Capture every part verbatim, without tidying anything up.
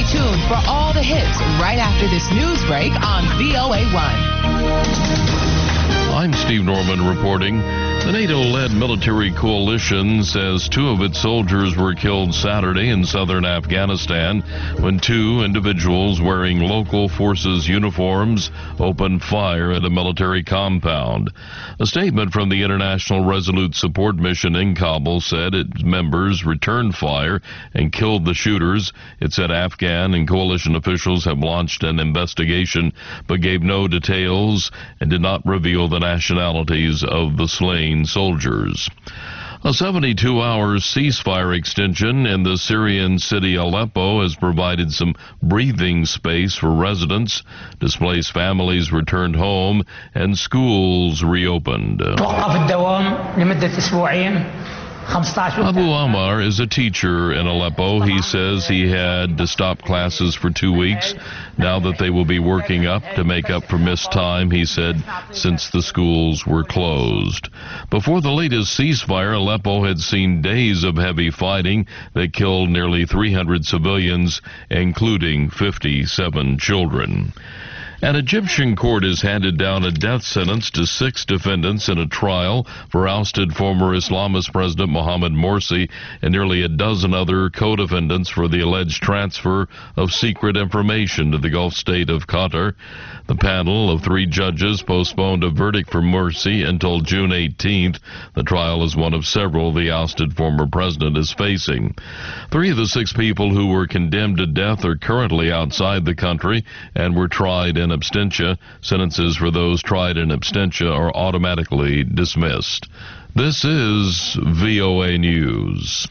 tuned for all the hits right after this news break on V O A one. I'm Steve Norman reporting. The NATO-led military coalition says two of its soldiers were killed Saturday in southern Afghanistan when two individuals wearing local forces uniforms opened fire at a military compound. A statement from the International Resolute Support Mission in Kabul said its members returned fire and killed the shooters. It said Afghan and coalition officials have launched an investigation but gave no details and did not reveal the nationalities of the slain soldiers. A seventy-two hour ceasefire extension in the Syrian city Aleppo has provided some breathing space for residents. Displaced families returned home and schools reopened. Abu Ammar is a teacher in Aleppo. He says he had to stop classes for two weeks. Now that they will be working up to make up for missed time, he said, since the schools were closed. Before the latest ceasefire, Aleppo had seen days of heavy fighting that killed nearly three hundred civilians, including fifty-seven children. An Egyptian court has handed down a death sentence to six defendants in a trial for ousted former Islamist President Mohamed Morsi and nearly a dozen other co-defendants for the alleged transfer of secret information to the Gulf state of Qatar. The panel of three judges postponed a verdict for Morsi until June eighteenth. The trial is one of several the ousted former president is facing. Three of the six people who were condemned to death are currently outside the country and were tried in absentia. Sentences for those tried in absentia are automatically dismissed. This is V O A News.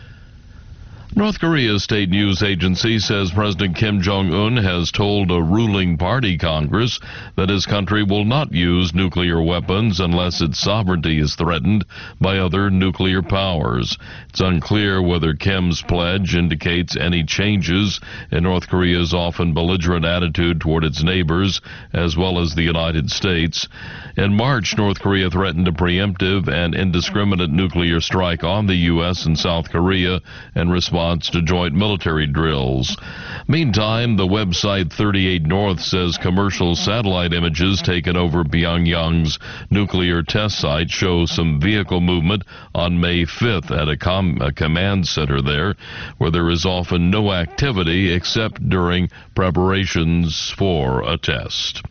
North Korea's state news agency says President Kim Jong-un has told a ruling party Congress that his country will not use nuclear weapons unless its sovereignty is threatened by other nuclear powers. It's unclear whether Kim's pledge indicates any changes in North Korea's often belligerent attitude toward its neighbors, as well as the United States. In March, North Korea threatened a preemptive and indiscriminate nuclear strike on the U S and South Korea in response to joint military drills. Meantime, the website thirty-eight North says commercial satellite images taken over Pyongyang's nuclear test site show some vehicle movement on May fifth at a, com- a command center there, where there is often no activity except during preparations for a test.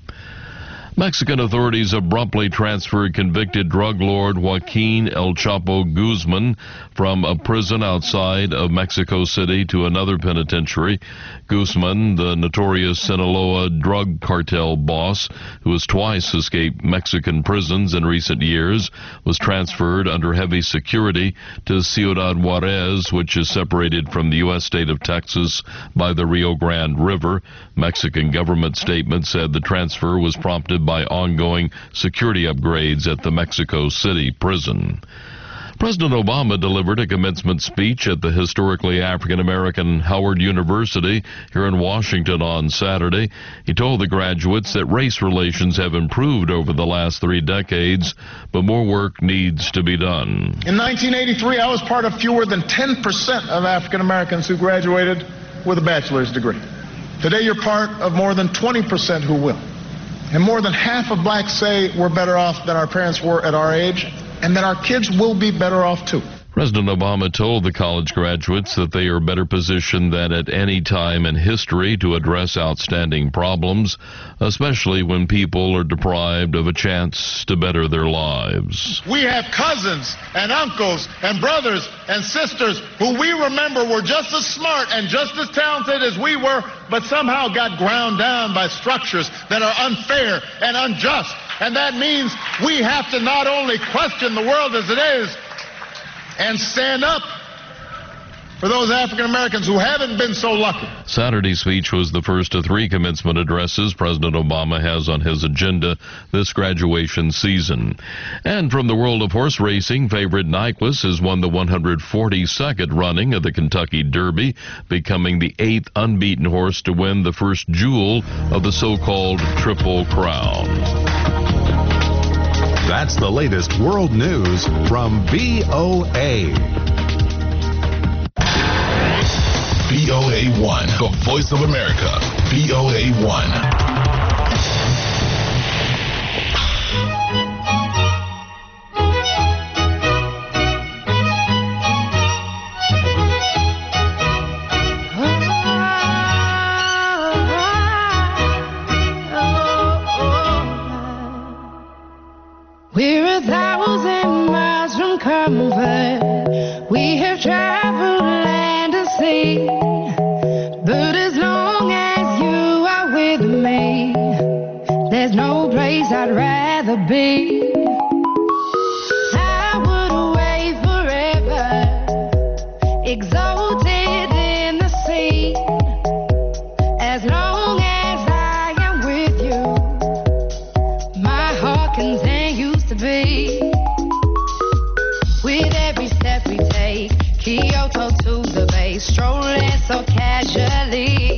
Mexican authorities abruptly transferred convicted drug lord Joaquin El Chapo Guzman from a prison outside of Mexico City to another penitentiary. Guzman, the notorious Sinaloa drug cartel boss, who has twice escaped Mexican prisons in recent years, was transferred under heavy security to Ciudad Juarez, which is separated from the U S state of Texas by the Rio Grande River. Mexican government statement said the transfer was prompted by ongoing security upgrades at the Mexico City prison. President Obama delivered a commencement speech at the historically African-American Howard University here in Washington on Saturday. He told the graduates that race relations have improved over the last three decades, but more work needs to be done. In nineteen eighty-three, I was part of fewer than ten percent of African-Americans who graduated with a bachelor's degree. Today, you're part of more than twenty percent who will. And more than half of blacks say we're better off than our parents were at our age, and that our kids will be better off too. President Obama told the college graduates that they are better positioned than at any time in history to address outstanding problems, especially when people are deprived of a chance to better their lives. We have cousins and uncles and brothers and sisters who we remember were just as smart and just as talented as we were, but somehow got ground down by structures that are unfair and unjust. And that means we have to not only question the world as it is, and stand up for those African Americans who haven't been so lucky. Saturday's speech was the first of three commencement addresses President Obama has on his agenda this graduation season. And from the world of horse racing, favorite Nyquist has won the one hundred forty-second running of the Kentucky Derby, becoming the eighth unbeaten horse to win the first jewel of the so-called Triple Crown. That's the latest world news from V O A. V O O A one, the voice of America, V O A one. We're a thousand miles from comfort. We have traveled land and sea. But as long as you are with me, there's no place I'd rather be. I would away forever, exalted in the sea. As long as I am with you, my heart continues to be. With every step we take, Kyoto to the bay, strolling so casually.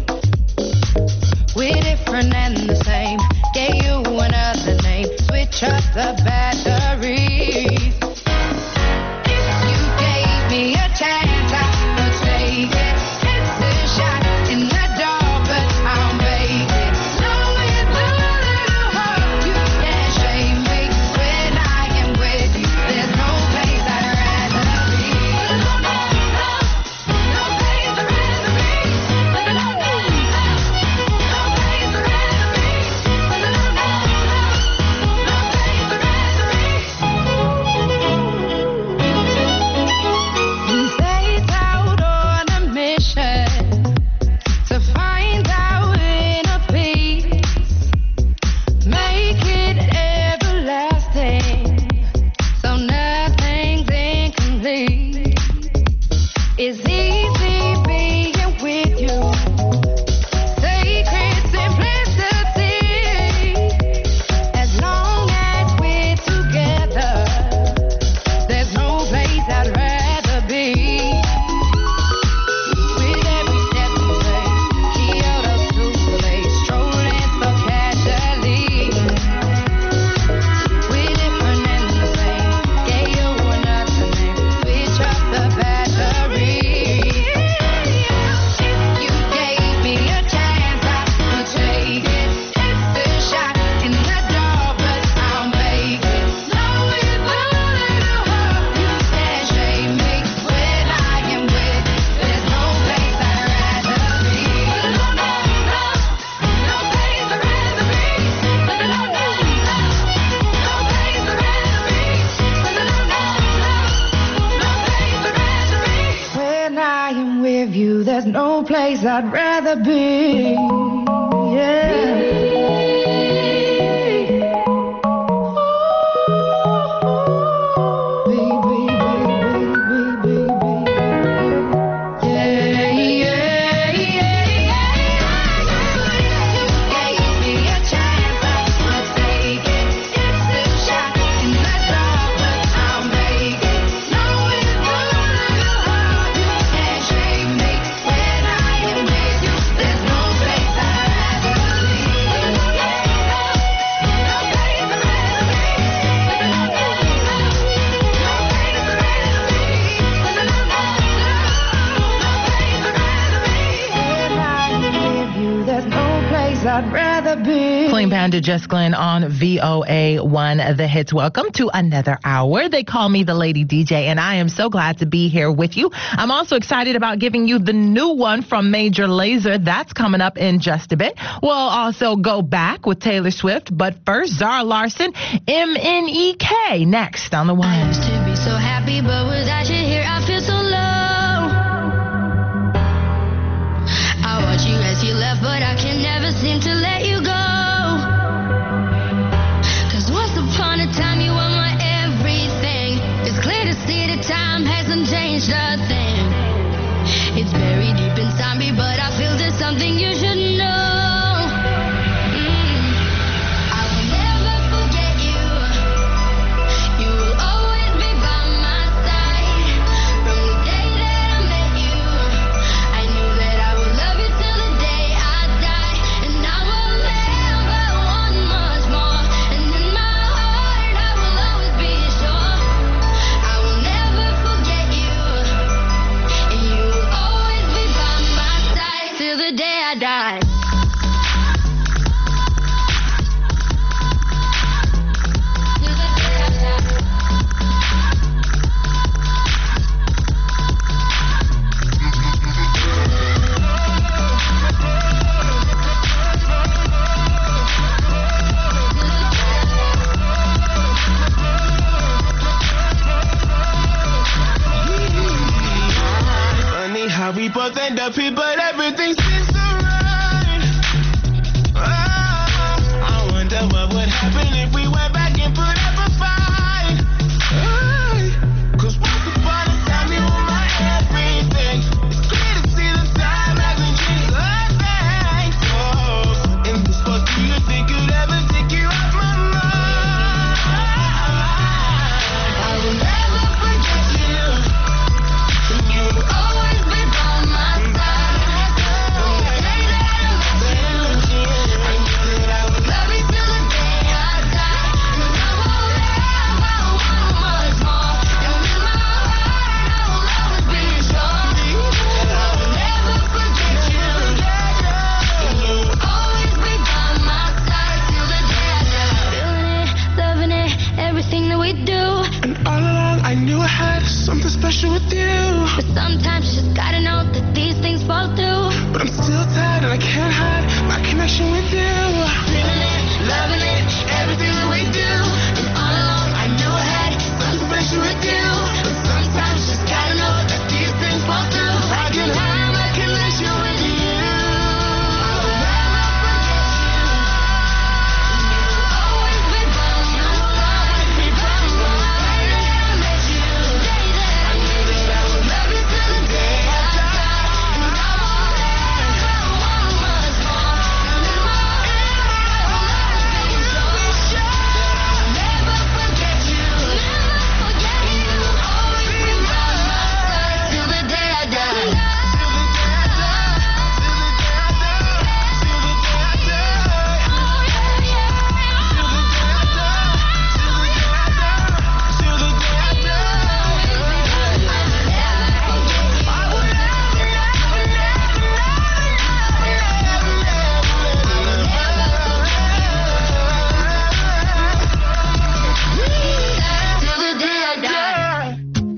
We're different and the same, gave you another name, switch up the batteries. If you gave me a chance, I would take it. It's a shot in the dark, but I'll make it. Long with a little hope, you can't shame me. When I am with you, there's no place I'd rather be. No place I'd rather be. No place I'd rather be. No place I'd rather be. And set out on a mission to find our inner peace, make it everlasting, so nothing's incomplete. It's easy being with you, sacred simplicity. As long as we're together, there's no place I'd rather be. With every step we take, Kyoto to the bay, strolling so casually. We're different and the same, gave you another name, switch up the batteries. If you gave me a chance, I would take it. It's a shot in the dark, but I'll make it. Long with a little hope, you can't shame me. When I am with you, there's no place I'd rather be. No place I'd rather be. No place I'd rather be. When I am with you, there's no place I'd rather be. Yeah. I'd rather be. Clean Bandit, Just Glenn on V O A one, The Hits. Welcome to another hour. They call me the Lady D J, and I am so glad to be here with you. I'm also excited about giving you the new one from Major Lazer. That's coming up in just a bit. We'll also go back with Taylor Swift, but first, Zara Larsson, M N E K, next on The One. I used to be so happy, but without you here, I feel so low. I watch you as you left, but I can never seem to let you go. Cause once upon a time, you were my everything. It's clear to see that time hasn't changed a thing. It's buried deep inside me, but I feel there's something you should know. Now we both end up here, but everything seems alright. Oh, I wonder what would happen if we went back and put up a fight. Oh, Cause once upon a time you were my everything. It's clear to see the time hasn't changed a thing. Oh, in this world, do you think you'd ever take you off my mind? I will never forget you. You'll always be by my side. From the day that I met you, I knew that I would love you till the day I die. 'Cause I won't ever want much more. And in my heart, I will always be sure that I will never forget you. You'll always be by my side till the day I die. Feeling it, loving it, everything that we do. And all along I knew I had something special with you. But sometimes you just gotta know that these things fall through. But I'm still tired and I can't hide my connection with you. Feeling it, loving it, everything that we do. And all along I knew I had something special with you. But sometimes you just gotta know that these things fall through. I can hide my connection with you. I will never forget you. You'll always be by my side. Be by my side. The day that I met you, the day that I knew that I would love you till the day I die. And I won't ever want much more. And in my heart, I will always be sure that I'll never forget you. Never forget you. Always be by my side till the day I die. Till the day I die.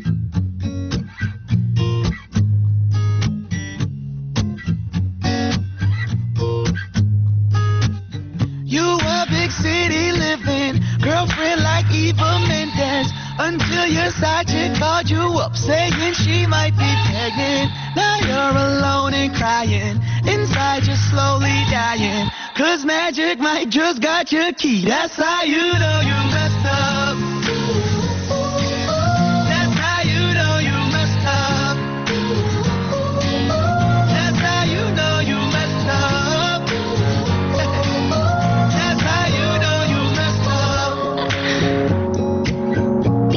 You were big city living, girlfriend like Eva Mendes. Until your side chick called you up saying she might be pregnant. Now you're alone and crying, inside you're slowly dying. Cause magic might just got your key. That's how you know you messed up. That's how you know you messed up. That's how you know you messed up. That's how you know you messed up.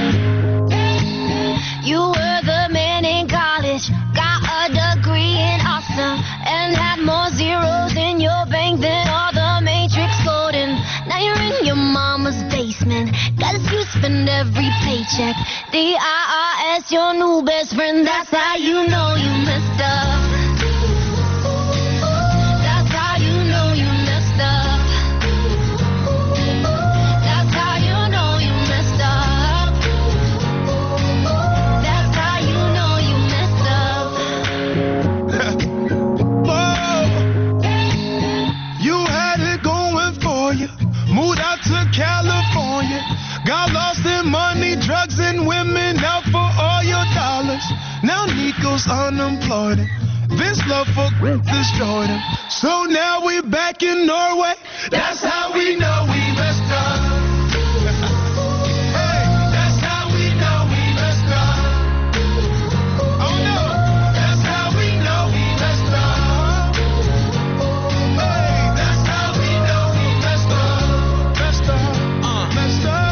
You were the man in college, got a degree in awesome, and had more zeros in your bank than all the Matrix coding. Now you're in your mama's basement, got you spend every paycheck. The I R S, your new best friend, that's how you know you messed up. That's how you know you messed up. That's how you know you messed up. That's how you know you messed up. Whoa. You had it going for you. Moved out to California. Got lost in money, drugs, and women out for all your dollars. Now Nico's unemployed. This love for destroyed him. So now we back in Norway. That's how we know we messed up. Hey, that's how we know we messed up. Oh no, that's how we know we messed up. Hey, that's how we know we messed up. Messed up, Uh. messed up.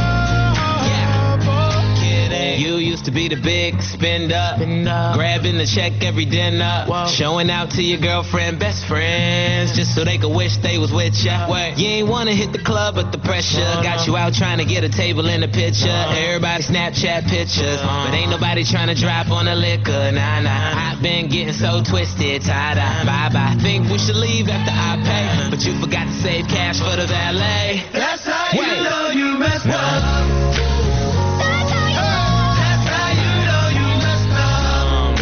Kidding. You used to be the big spender, grabbing the check every dinner, showing out to your girlfriend, best friends, just so they could wish they was with ya. You ain't wanna hit the club, but the pressure got you out trying to get a table in the picture. Everybody Snapchat pictures, but ain't nobody trying to drop on the liquor. Nah, nah. I've been getting so twisted, tied up. Bye bye. Think we should leave after I pay, but you forgot to save cash for the valet. That's how you Wait. know you messed What? up. That's how you know you messed up.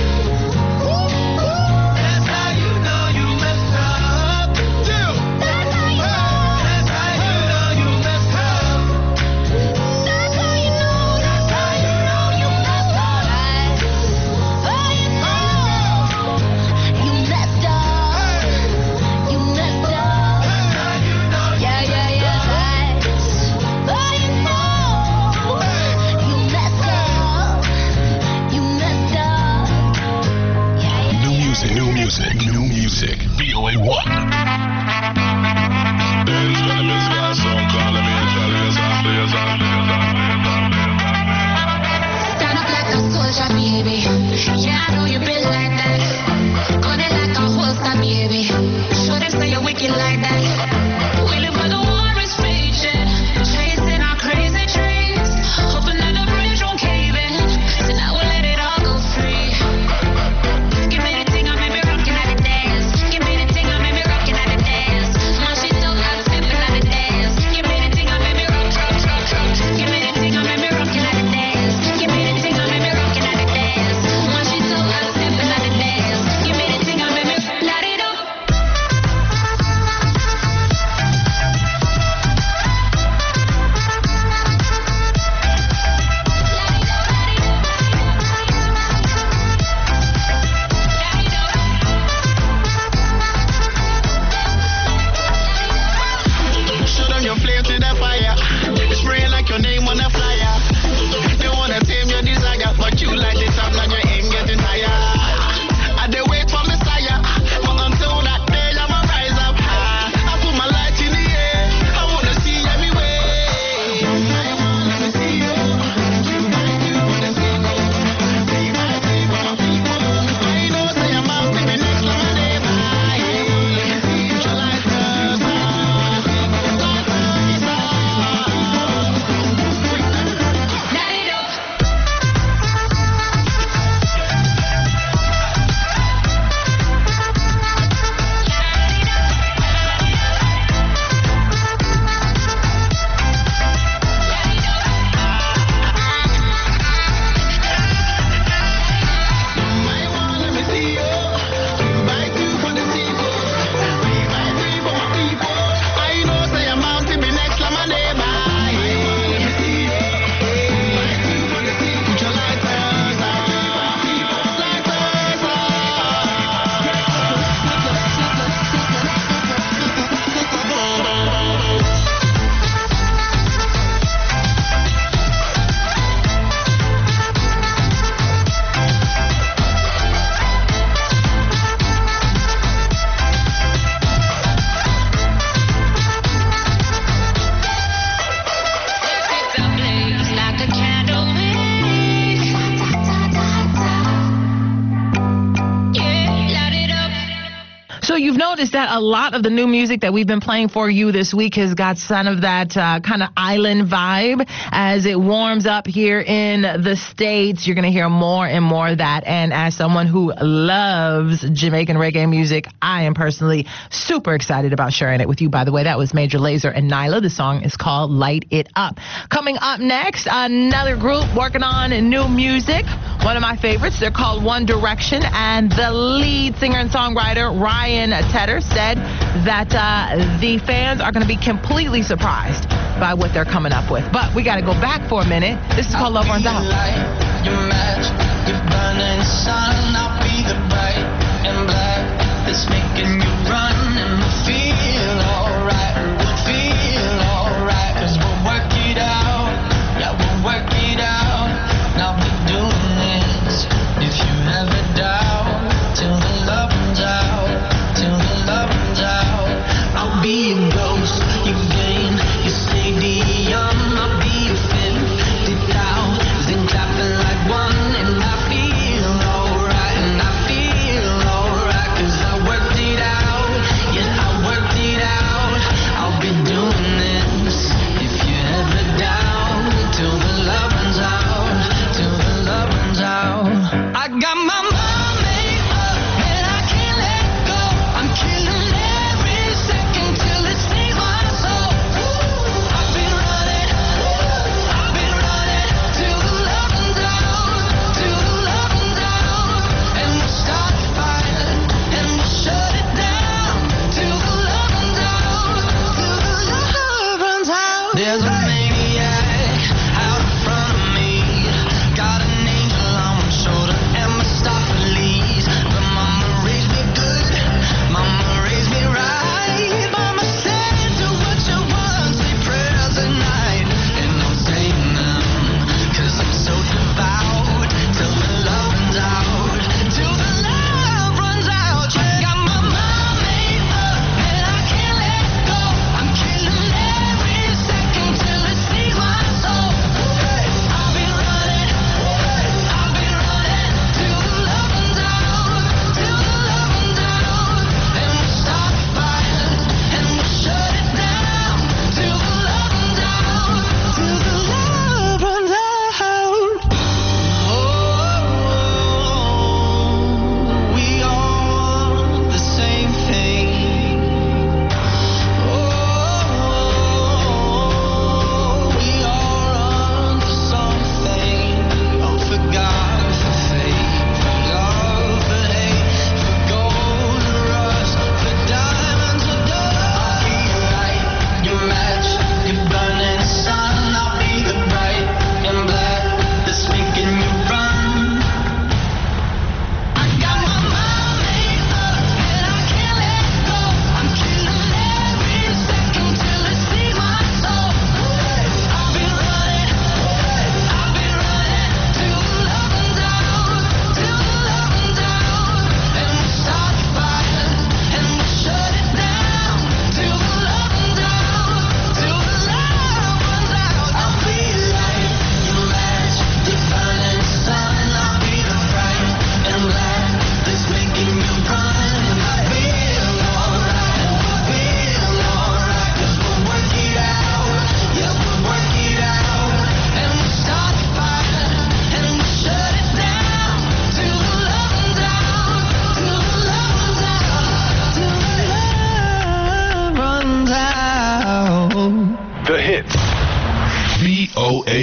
That's how you know you messed up. That's how you know. That's how you know you messed up. That's how you know. That's how you know you messed up. Oh, you know. music. New music. V O A one. Stand up like a soldier, baby. Yeah, I know you been like that. Gun it like a holster, baby. Show them say you're wicked like that. We live where the war is raging, chasing our crazy dreams, hoping that the bridge won't cave in. So now we'll let it all go free. Give me the thing, I make me rockin' at the dance. Give me the thing, I make me rockin' at the dance. My shit so hot, steppin' at the dance. Give me the thing, I make me rock, rock, rock, rock. Give me the thing, I make me rockin' at the dance. Give me the thing, I make me rockin' at the dance. My shit so hot, steppin' at the dance. Give me the thing, I make me light it up. Show them your flame to the fire. Spray like your name on a flyer. They wanna tame your desire, but you like it up, now you ain't getting tired. I dey wait for Messiah, but until that day I'ma rise up high. I put my light in the air, I wanna see everywhere. I wanna see you. You might do wanna see me. Be my people, my people. I know say I'm out to be next to my neighbor. Put your light first, light first. Light it up. Like a candle wick. Yeah, light it up. So you've noticed that a lot of the new music that we've been playing for you this week has got some of that uh, kind of island vibe. As it warms up here in the States, you're going to hear more and more of that. And as someone who loves Jamaican reggae music, I am personally super excited about sharing it with you. By the way, that was Major Lazer and Nyla. The song is called Light It Up. Coming up next, another group working on new music. One of my favorites. They're called One Direction. And the lead singer and songwriter, Ryan Tedder, said that uh, the fans are going to be completely surprised by what they're coming up with. But we got to go back for a minute. This is called Love Runs Out. Your match, your burning sun. I'll be the bright and black that's making you run and feel alright. We'll feel alright, 'cause we'll work it out. Yeah, we'll work it out. Now we're doing this. If you have a doubt, till the love runs out, till the love runs out. I'll be a ghost, you gain, you stadium. I'll be a fifty thousand clapping like one, and I feel alright.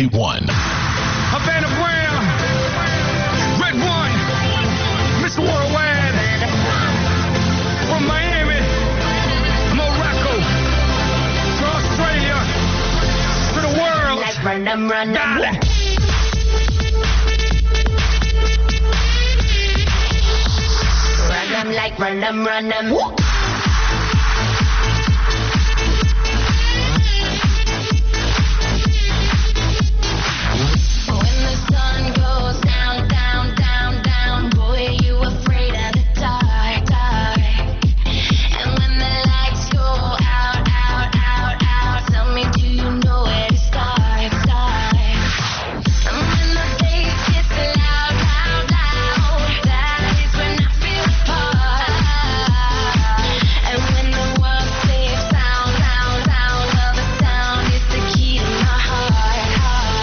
A one. Havana Brown, Red One, Mister Worldwide, from Miami, Morocco, to Australia, to the world. Like run them, run them. Dale. Run them like run them, run them. When the sun goes down, down, down, down, boy, you afraid of the dark, dark. And when the lights go out, out, out, out, tell me, do you know where to start, start? And when the bass gets loud, loud, loud, that is when I feel the part. And when the world says sound, sound, sound, well, the sound is the key to my heart, heart.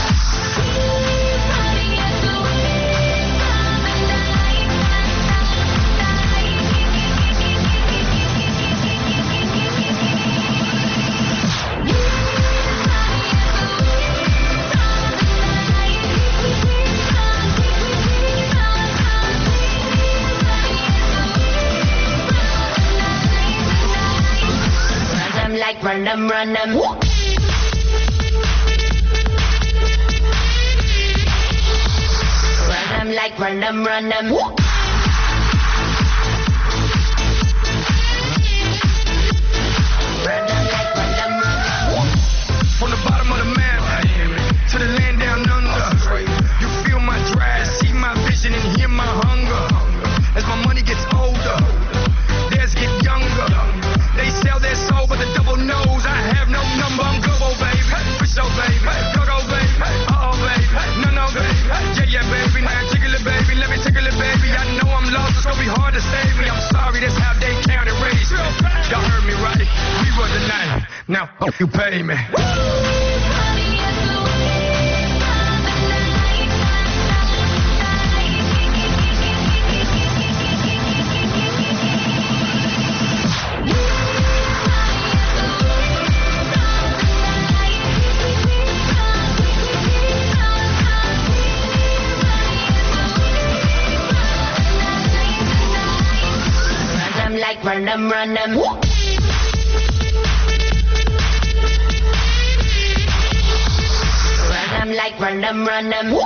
Run them like run them, run them. Run them like run them, run them. Run them like run them, run them. From the bottom of the map to the land down under. You feel my drive, see my vision, and hear my hunger. As my money gets older, theirs get younger. They sell their soul, but the devil knows I have no number. I'm global, baby. For sure, baby. Go-go, baby. Uh-oh, baby. No, no, baby. Yeah, yeah, baby. Now tickle it, baby. Let me tickle it, baby. I know I'm lost. It's gonna be hard to save me. I'm sorry, that's how they count and raise me. Y'all heard me right. We run the night. Now, hope you pay me. Run them like run them, run them. Run them like run them, run them.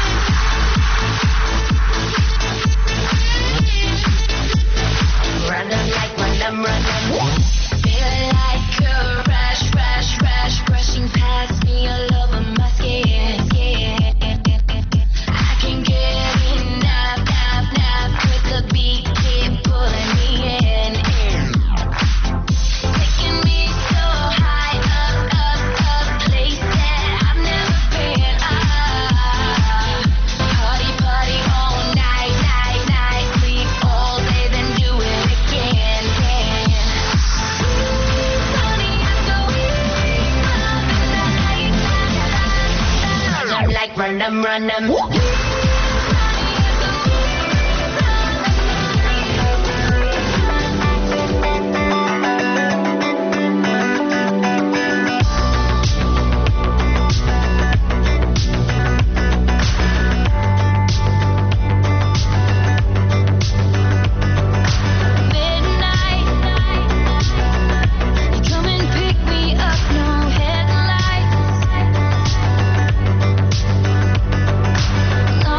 Run them like run them, run them. Feel like a rush, rush, rush, rushing past me all over my skin, skin. I can get enough, enough, enough with the beat, keep pulling me in, in. Taking me so high up, up, up, place that I've never been. Ah, party, party all night, night, night, sleep all day, then do it again, again. Honey, I'm so run them like run them, run them. Midnight, you come and pick me up, no headlights.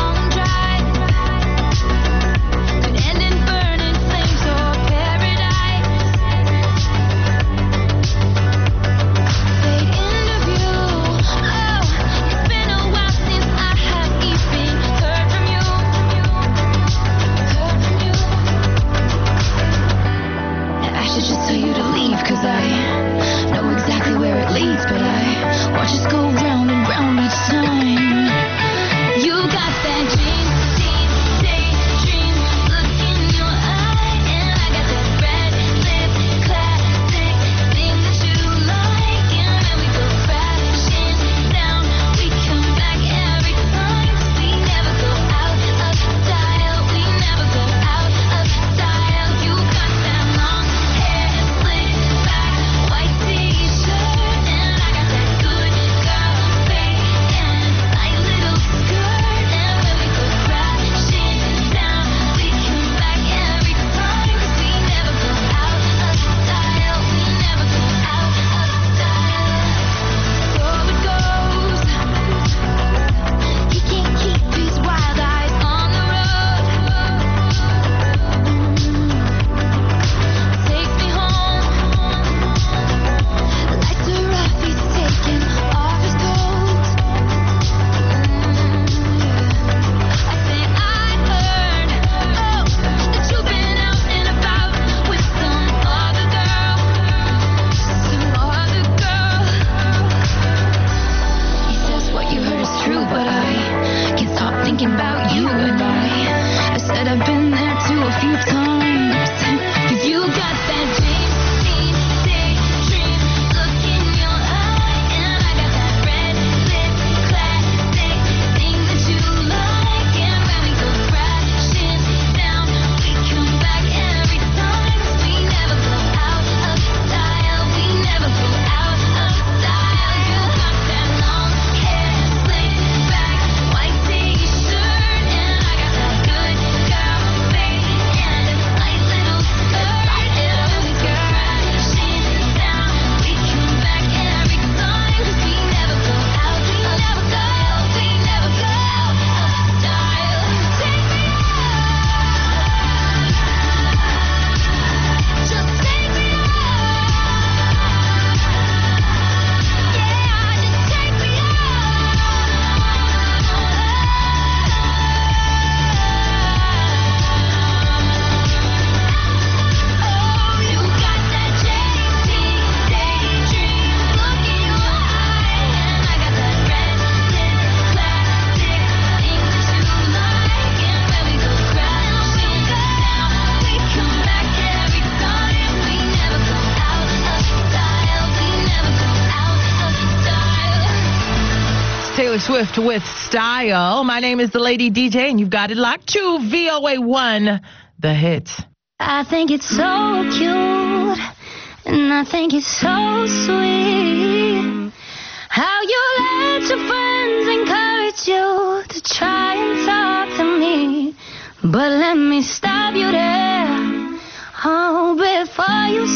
Swift with Style. My name is the Lady D J, and you've got it locked to V O A one, the hit. I think it's so cute, and I think it's so sweet how you let your friends encourage you to try and talk to me. But let me stop you there, oh, before you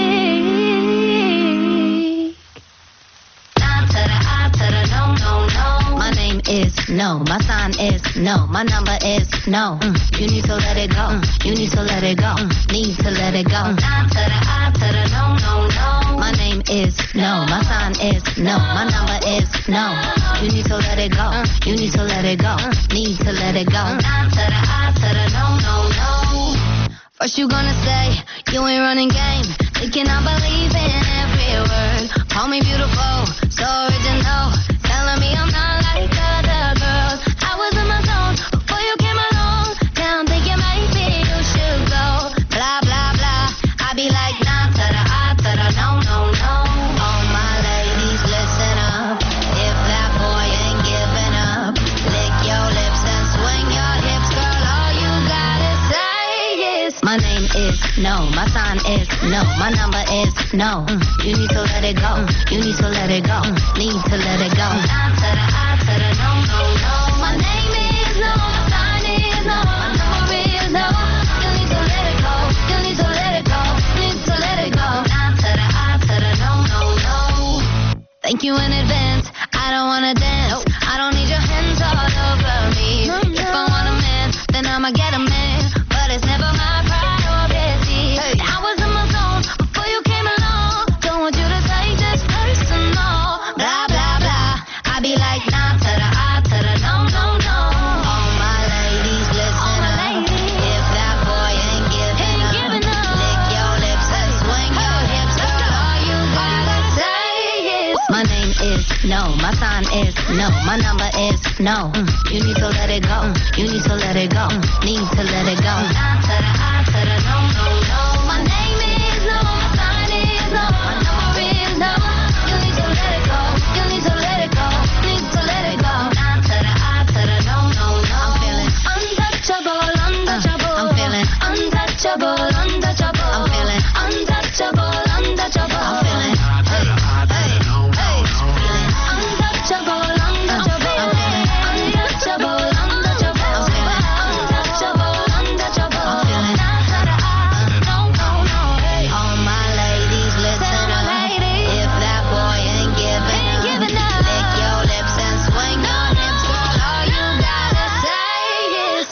speak. Nah to the I to the no, no, no. My name is no, my sign is no, my number is no. Mm. You need to let it go, mm. You need to let it go, mm. Need to let it go. Nah to the I to the no, no, no. My name is no, my sign is no, my number is no. You need to let it go, mm. You need to let it go, mm. Need to let it go. Nah to the I to the no, no, no. First you gonna say you ain't running game, thinking I believe in every word. Call me beautiful, so original, telling me I'm not like other girls. I was in my zone before you came along. Now I'm thinking maybe you should go. Blah blah blah. I be like nah to the I to the no no no. All my ladies listen up. If that boy ain't giving up, lick your lips and swing your hips, girl. All you gotta say is my name is no, my sign is no, my number is no. Mm. You need to let it go, mm. You need to let it go, mm. Need to let it go. Nah to the I to the no, no, no. My name is no, my sign is no, my number is no. You need to let it go, you need to let it go, need to let it go. Nah to the I to the no, no, no. Thank you in advance, I don't wanna dance. I don't need your hands all over me. No, no. If I want a man, then I'ma get a man, but it's never my priority. Hey. I was in my zone before you came along. Don't want you to take this personal. Blah blah blah. I be like nah to the I to the no no no. All my ladies listen up. If that boy ain't giving up, lick your lips and swing your hips, girl. All you gotta say is my name is no, my sign is no, my number is no. Mm. You need to let it go, mm. You need to let it go, mm. Need to let it go. Nah to the I to the no no no. My name is no, my sign is no, my number is no. You need to let it go, you need to let it go, need to let it go. Nah to the I to the no no no. I'm feeling untouchable, untouchable. Uh, I'm feeling untouchable, untouchable. I'm feeling untouchable, untouchable. I'm feeling hey, hey, hey, feeling untouchable, untouchable. I'm feeling untouchable, untouchable. I'm feeling untouchable, untouchable. I'm feeling nah to the I, no no no. Hey. All my ladies listen up. If that boy ain't giving up, lick your lips and swing your hips, girl. All you gotta say is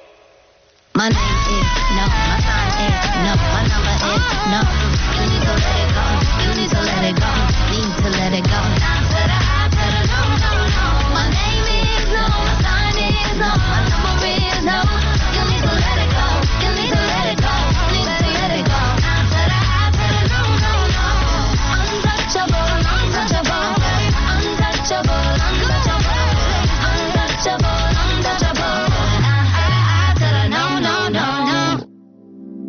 my name is no, my sign is no, my number is no. You need to let it go, you need to let it go, need to let it go. Nah to the I to the no no no. My name is no, my sign is no, my number is no. You need to let it go, you need to let it go, need to let it go. Nah to the I to the no no no. Untouchable, untouchable, untouchable, untouchable, untouchable, untouchable. Nah to the I to the no no no no.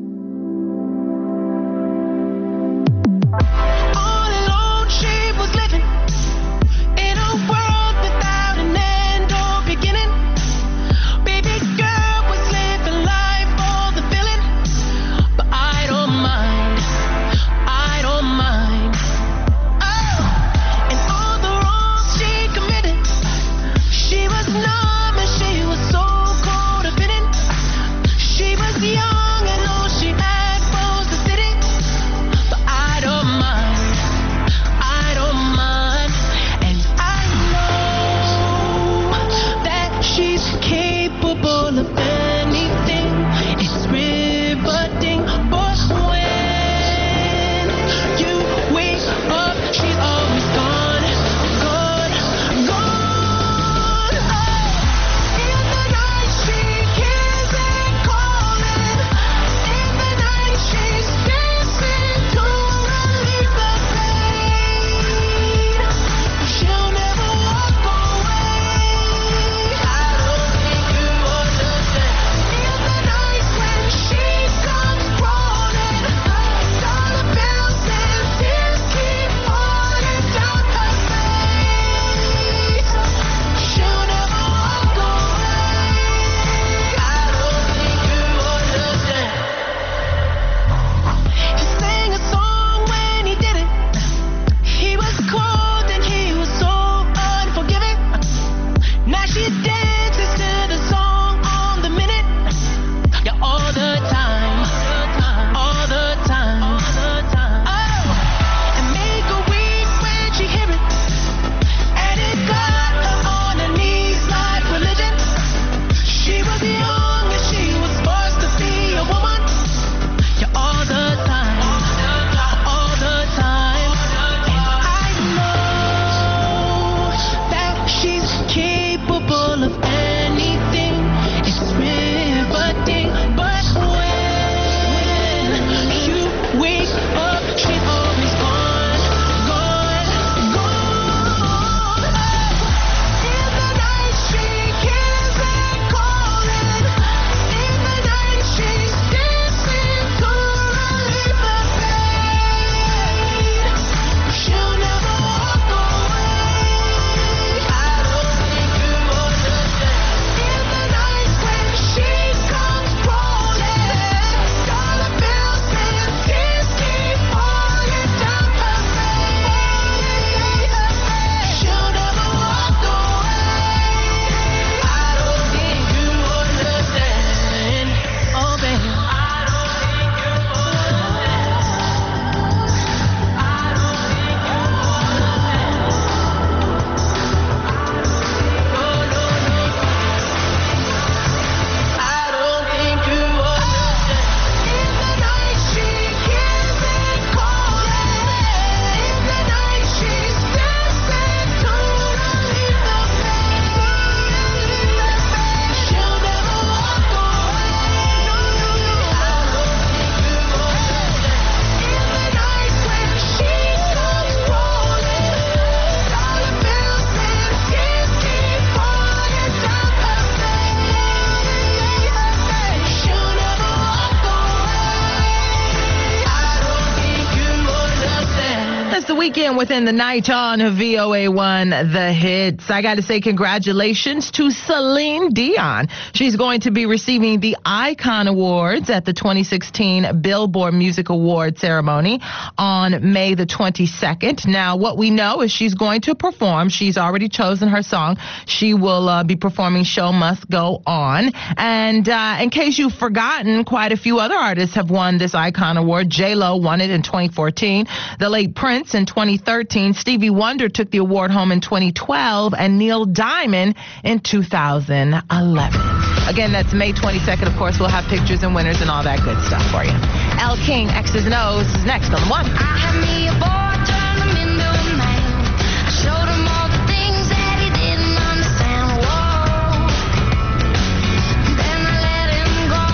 Weekend Within the Night on V O A one, The Hits. I got to say congratulations to Celine Dion. She's going to be receiving the Icon Awards at the twenty sixteen Billboard Music Awards ceremony on May the twenty-second. Now, what we know is she's going to perform. She's already chosen her song. She will uh, be performing Show Must Go On. And uh, in case you've forgotten, quite a few other artists have won this Icon Award. J-Lo won it in twenty fourteen. The late Prince in twenty thirteen. Stevie Wonder took the award home in twenty twelve. And Neil Diamond in two thousand eleven. Again, that's May twenty-second. Of course, we'll have pictures and winners and all that good stuff for you. Elle King, X's and O's, is next on the one. I had me a boy, turned him into a man. I showed him all the things that he didn't understand. Whoa. Then I let him go.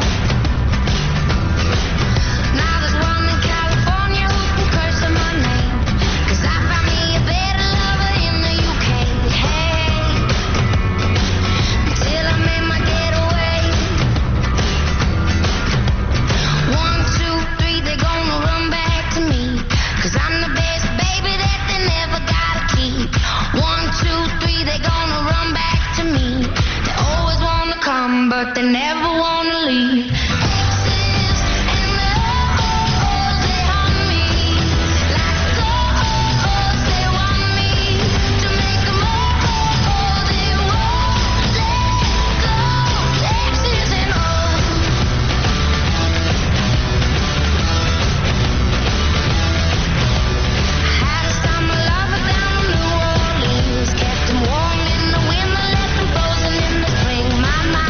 Now there's one in California who can curse on my name. 'Cause I found me a better lover in the U K. Hey. Till I made my getaway. One, two, three, they're gonna run back to me. 'Cause I'm the best baby that they never gotta keep. One, two, three, they're gonna run back to me. They always wanna come, but they never wanna leave. Exes and the oh-ohs, they haunt me. Like oh-ohs, they want me to make them oh-oh, they won't let go. Exes and O's. Had a summer lover down in New Orleans. Kept him warm in the winter, left him frozen in the spring. My, my,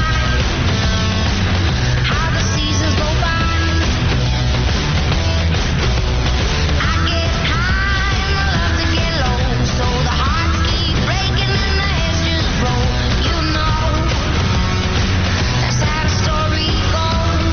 how the seasons go by. I get high and I love to get low. So the hearts keep breaking and the heads just roll. You know, that's how the story goes.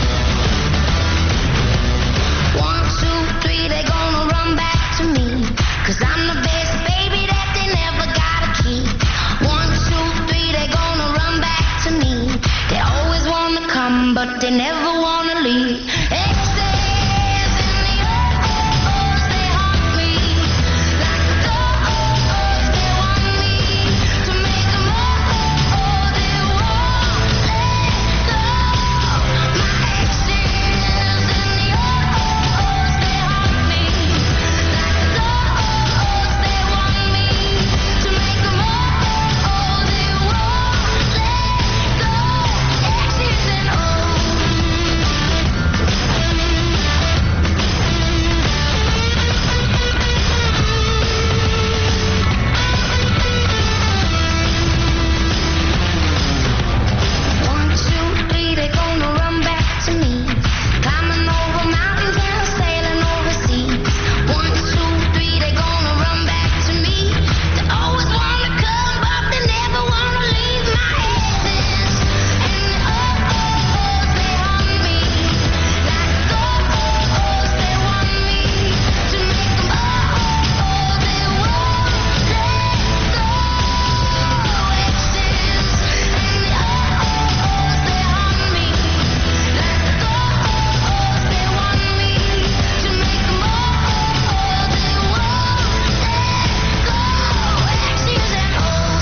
One, two, three, they gonna run back to me. 'Cause I'm the best baby that they never gotta keep. One, two, three, they gonna run back to me. They always wanna come, but they never wanna leave. Exes and the oh-ohs, they haunt me. Like the oh-ohs, they want me to make them oh-oh, they won't let go. My exes and the oh-ohs, they haunt me. Like the oh-ohs, they want me to make them oh-oh, they won't let go. Exes and O's. One, two, three, they gonna run back to me. Climbing over mountains and sailing overseas. One, two, three, they gonna run back to me. They always wanna come, but they never wanna leave. My exes and the oh-ohs, they haunt me. Like the oh-ohs, they want me to make them oh-oh, they won't let go. Exes and the oh-ohs, they haunt me. Like the oh-ohs, they want me to make them oh-oh, they won't let go. Exes and O's.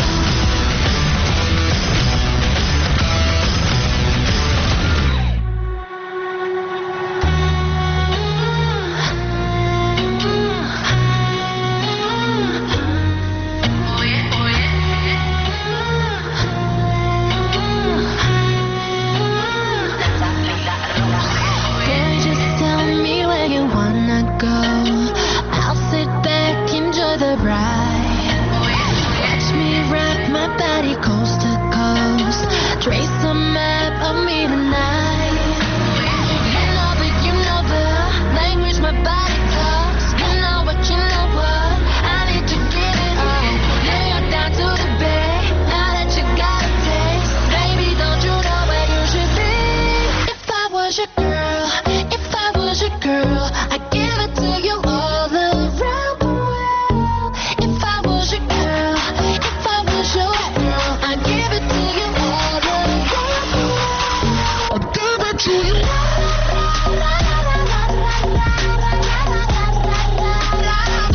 Girl, just tell me where you wanna go. I'll sit back, enjoy the ride. Watch me rock my body coast to coast. Trace a map of me tonight. You know that you know the language my body talks. You know what, you know what, I need to give it all. New York down to the Bay, now that you got a taste. Baby, don't you know where you should be? If I was your girl, if I was your girl, I'd give it to you all around the world. If I was your girl, if I was your girl, I'd give it to you all around the world. I'll give it to you.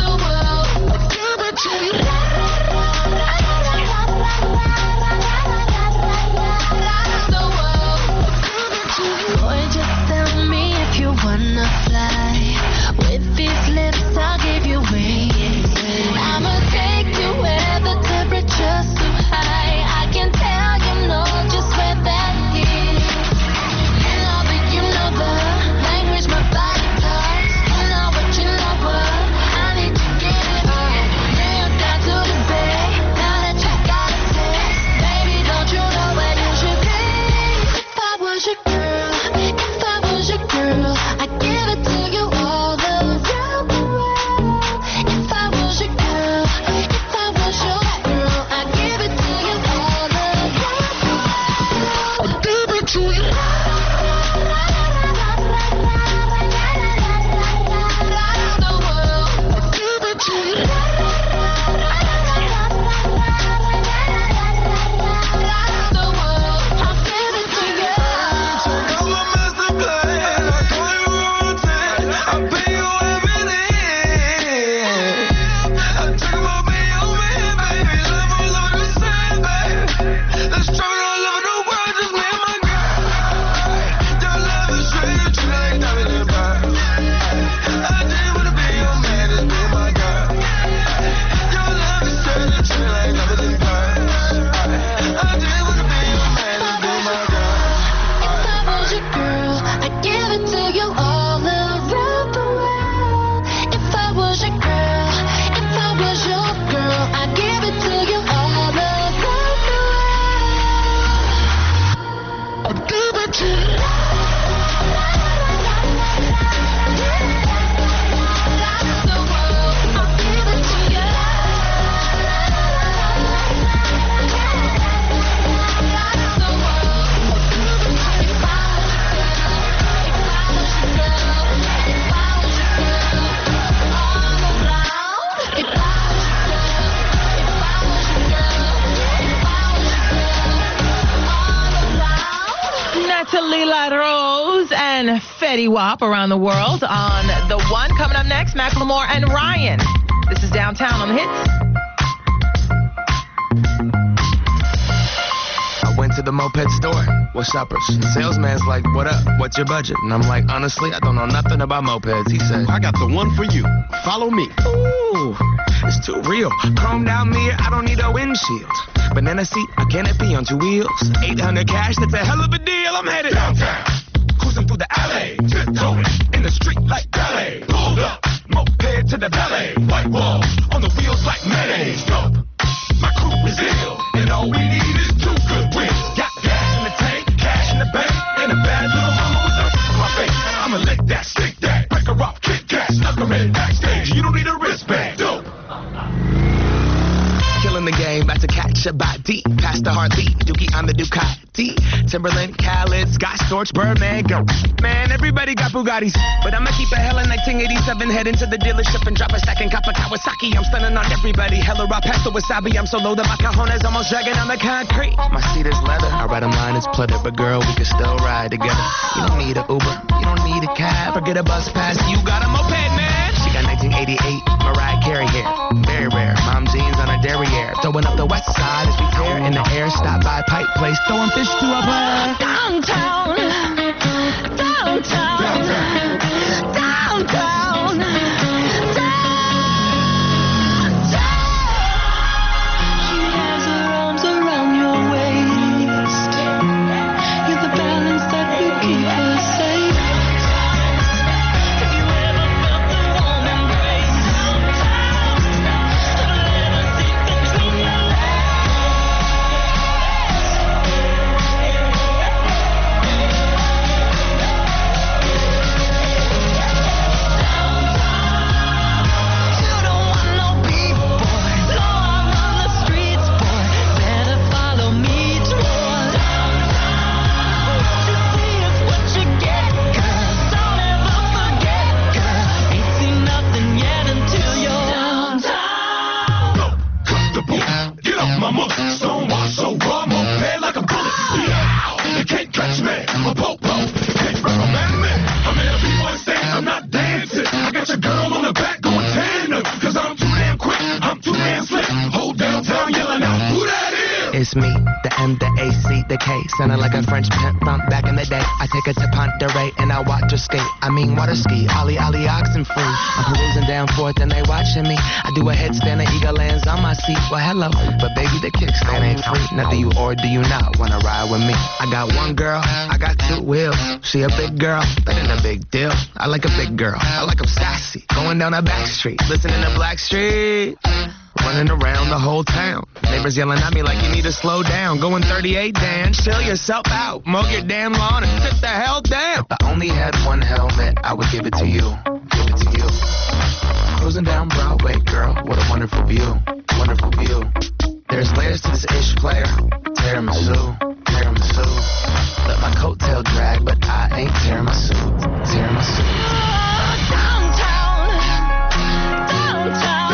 wanna fly. With these lips, I'll give you wings. I'ma take you where the temperature's too high. I can tell you know just where that is. You know that you know the language my body talks. You know what you know what I need to get it right. Nail down to the bay. Now that you got a taste, baby, don't you know where you should be? If I was your girl, if I was your girl, I'd give it to you all around the world. If I was your girl, if I was your girl, I'd give it to you all around the world. I'd give it to you. Talila Rose and Fetty Wap around the world on the one. Coming up next, Macklemore and Ryan. This is Downtown on the Hits. I went to the moped store with shoppers. The salesman's like, what up? What's your budget? And I'm like, honestly, I don't know nothing about mopeds. He said, I got the one for you. Follow me. Ooh, it's too real. Chromed out mirror, I don't need a windshield. Banana seat, a canopy on two wheels. eight hundred cash, that's a hell of a deal. I'm headed downtown, cruising through the alley, tiptoeing in the street like ballet. Pulled up, moped to the ballet. White walls on the wheels like mayonnaise. Dope, my crew is ill, and all we need is two good wheels. Got gas in the tank, cash in the bank, and a bad little mama with a on my face. I'ma lick that, stick that, break her off, kick cat, snuck her in backstage. You don't need a wristband. Dope. Killing the game, about to catch a body. Past the Harley, Dookie on the Ducati. Timberland, Khaled, Scott Storch, Birdman, go. Man, everybody got Bugattis. But I'ma keep a hella nineteen eighty-seven, head into the dealership and drop a stack and cop a Kawasaki. I'm stunning on everybody, hella raw pasta wasabi. I'm so low that my cajones almost dragging on the concrete. My seat is leather, I ride 'em line is pleather. But girl, we can still ride together. You don't need a Uber, you don't need a cab, or get a bus pass. You got a moped, man. She got nineteen eighty-eight, Mariah Carey hair. Very rare, mom jeans on a derriere. Throwing up the west side as we tear in the air. Stop by Pipe Place, throwing fish to a player. Downtown, downtown, downtown, downtown, downtown. She has her arms around your waist. You're the balance that will keep her safe. Have you ever felt the warm embrace? Have you ever seen between your legs? It's me, the M, the A C, the case. Sounding like a French pimp from back in the day. I take her to Ponderay and I watch her skate. I mean water ski, ollie ollie oxen free. I'm cruising down Fourth and they watching me. I do a headstand and eagle lands on my seat. Well, hello, but baby, the kickstand ain't free. Now do you or do you not wanna ride with me? I got one girl, I got two wheels. She a big girl, that ain't a big deal. I like a big girl, I like 'em sassy. Going down a back street, listening to Blackstreet. Running around the whole town. Neighbors yelling at me like you need to slow down. Going thirty-eight, Dan, chill yourself out. Mow your damn lawn and sit the hell down. If I only had one helmet, I would give it to you. Give it to you. Cruising down Broadway, girl, what a wonderful view. Wonderful view. There's layers to this ish player. Tiramisu, tiramisu. Let my coattail drag, but I ain't tearing my suit. Tearing my suit. Downtown, downtown.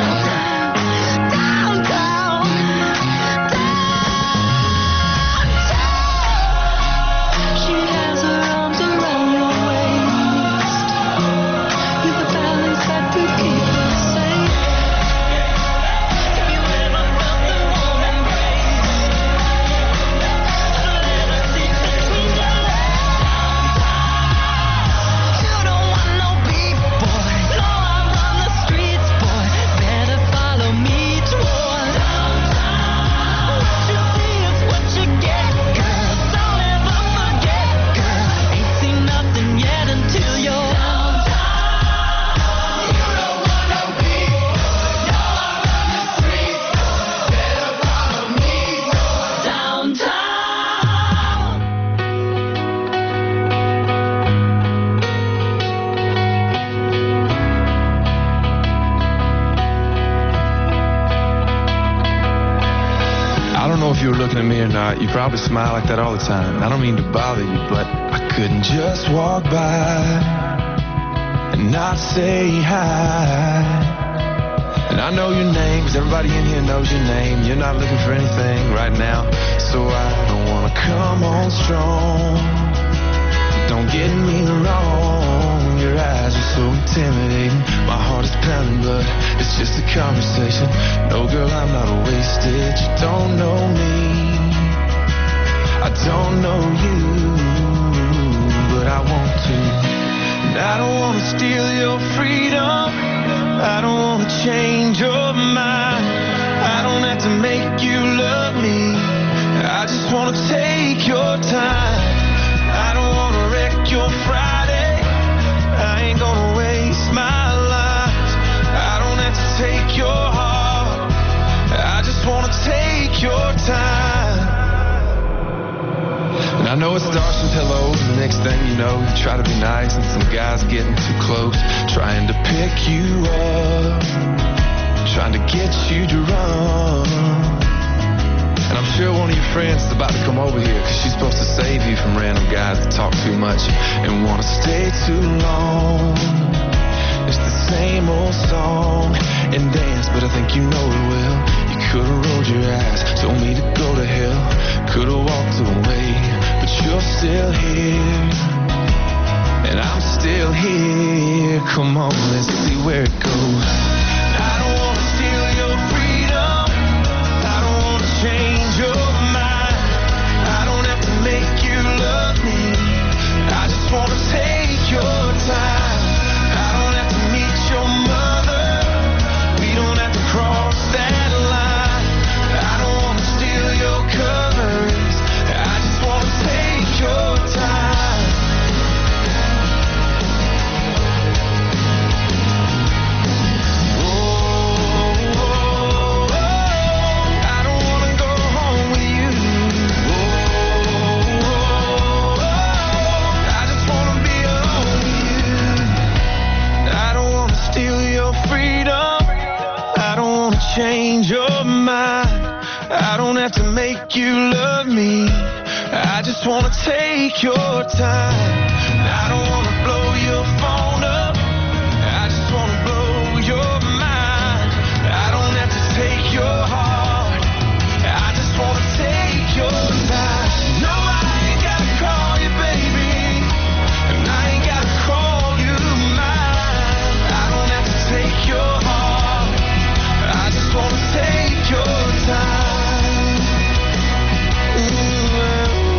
You probably smile like that all the time. I don't mean to bother you, but I couldn't just walk by and not say hi. And I know your name, 'cause everybody in here knows your name. You're not looking for anything right now, so I don't wanna come on strong. Don't get me wrong, your eyes are so intimidating. My heart is pounding, but it's just a conversation. No, girl, I'm not wasted. You don't know me, I don't know you, but I want to. And I don't want to steal your freedom, I don't want to change your mind. I don't have to make you love me, I just want to take your time. I don't want to wreck your Friday, I ain't gonna waste my life. I don't have to take your heart, I just want to take your time. And I know it starts with hello, the next thing you know, you try to be nice and some guy's getting too close, trying to pick you up, trying to get you drunk. And I'm sure one of your friends is about to come over here, 'cause she's supposed to save you from random guys that talk too much and want to stay too long. It's the same old song and dance, but I think you know it well. You could've rolled your eyes, told me to go to hell, could've walked away, but you're still here, and I'm still here. Come on, let's see where it goes. I don't wanna steal your freedom, I don't wanna change your mind. I don't have to make you love me, I just wanna take your time. I don't have to meet your mother, we don't have to cross that line. I don't wanna steal your colors, I just wanna take your time. Oh, oh, oh, I don't wanna go home with you. Oh, oh, oh, I just wanna be alone with you. I don't wanna steal your freedom, I don't wanna change your mind. I don't have to make you love me, I just wanna take your time. I don't wanna blow your phone up, I just wanna blow your mind. I don't have to take your heart, I just wanna take your time. No, I ain't gotta call you baby, and I ain't gotta call you mine. I don't have to take your heart, I just wanna take your time. Ooh,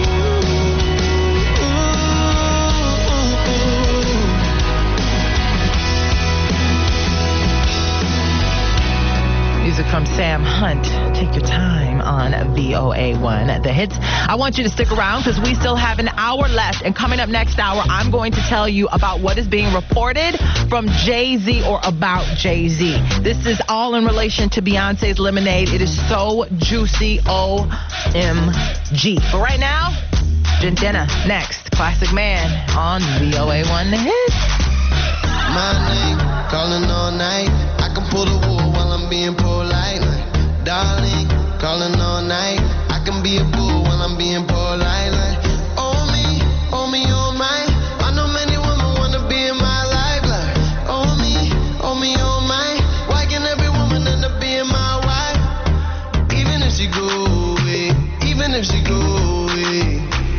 from Sam Hunt. Take your time on V O A one, The Hits. I want you to stick around because we still have an hour left. And coming up next hour, I'm going to tell you about what is being reported from Jay-Z or about Jay-Z. This is all in relation to Beyonce's Lemonade. It is so juicy. O M G. But right now, Gentena next. Classic Man on V O A one, The Hits. My name, calling all night. I can pull the wool while I'm being polite. Like, darling, calling all night. I can be a fool while I'm being polite. Like, oh me, oh me, oh my. I know many women wanna be in my life. Like, oh me, oh me, oh my. Why can every woman end up being my wife? Even if she go away, even if she go away,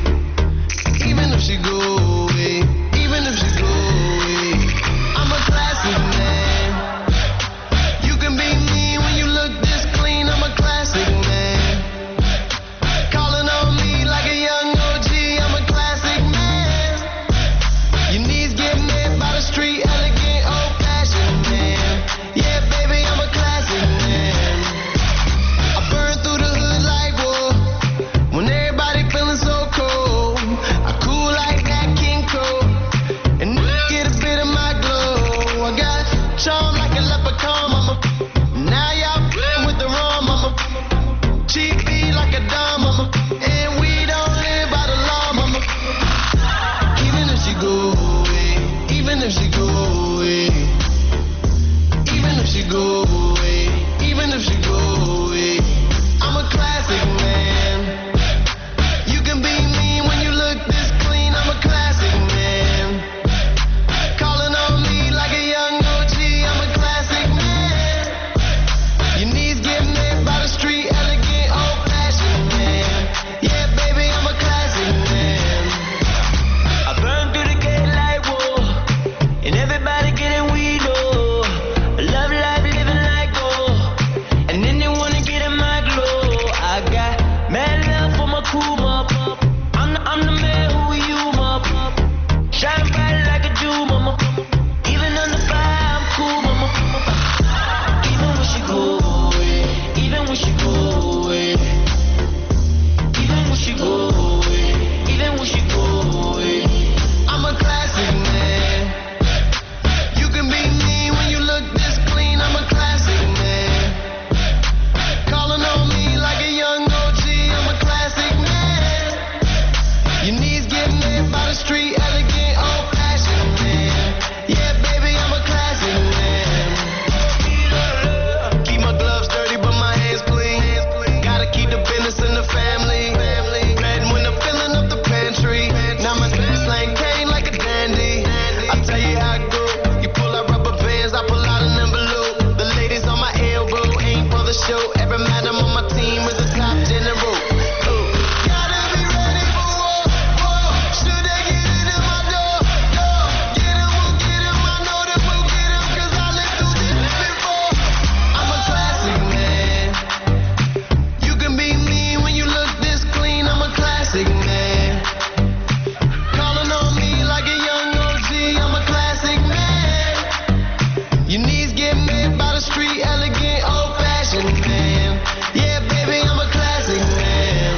even if she go away, even if she go away. I'm a classic man. You can be me when you look this clean. I'm a classic man. Calling on me like a young O G. I'm a classic man. Your knees get made by the street, elegant, old-fashioned man. Yeah, baby, I'm a classic man. I burn through the hood like wool. When everybody feeling so cold, I cool like that King Cole. And get a bit of my glow. I got charm like a leprechaun, mama. Now y'all f***ing with the wrong, mama. Cheap beat like a dime, mama. And we don't live by the law, mama. Even if she go away, even if she go away, even if she go away, even if she go away, I'm a classic man. You can be me when you look this clean. I'm a classic man. Calling on me like a young O G. I'm a classic man. Your knees get made by the street, elegant, old-fashioned man. Yeah, baby, I'm a classic man. I burn through the gate like whoa, and everybody getting weed, oh. I love life, living like gold, and then they wanna get in my glow. I got mad love for my crew, mop. I'm the, I'm the man who you, mop. Shine bright like a Jew, mama. Even under fire, I'm cool, mama. Even when she go away, even when she go away, even when she go away, even when she go away, I'm a classic man. You can be me when you look this clean. I'm a classic man. Calling on me like a young O G. I'm a classic man. Your knees get made by the street, elegant, old-fashioned man. Yeah, baby, I'm a classic man. Keep my gloves dirty, but my hands clean. Gotta keep the business in the family. Red when I'm filling up the pantry. Now my slang cane like a dandy. I tell you how it go. You pull out rubber bands, I pull out an envelope. The ladies on my elbow ain't for the show. Every madam on my team is a top general. Ooh. Gotta be ready for war, war. Should they get it in my door, door? Get 'em, we'll get 'em. I know that we'll get 'em 'cause I lived through this before. I'm a classic man. You can be me when you look this clean. I'm a classic man. Calling on me like a young O G. I'm a classic man. Your knees get made by the street, elegant, old-fashioned man. Yeah, baby, I'm a classic man.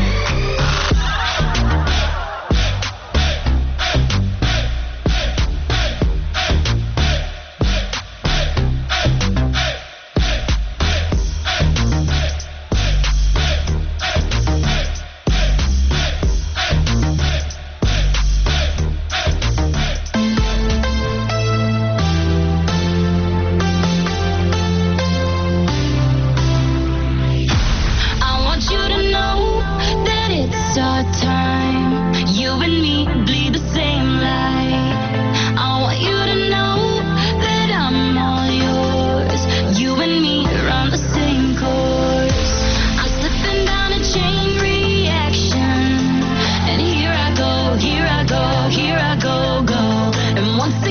I want you to know that it's our time. You and me bleed the same light. I want you to know that I'm all yours. You and me run the same course. I'm slipping down a chain reaction, and here I go, here I go, here I go, go. And once